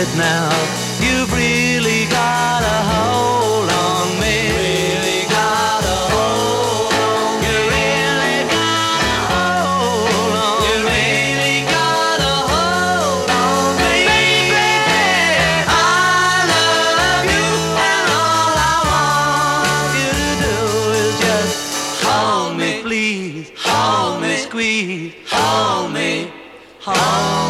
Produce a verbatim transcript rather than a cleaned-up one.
it now. You've really got a hold on me. Really got a hold on me. You really got a hold on me. You really got a hold on me. Baby, I love you, and all I want you to do is just hold me, please. Hold me, squeeze. Hold me, hold me.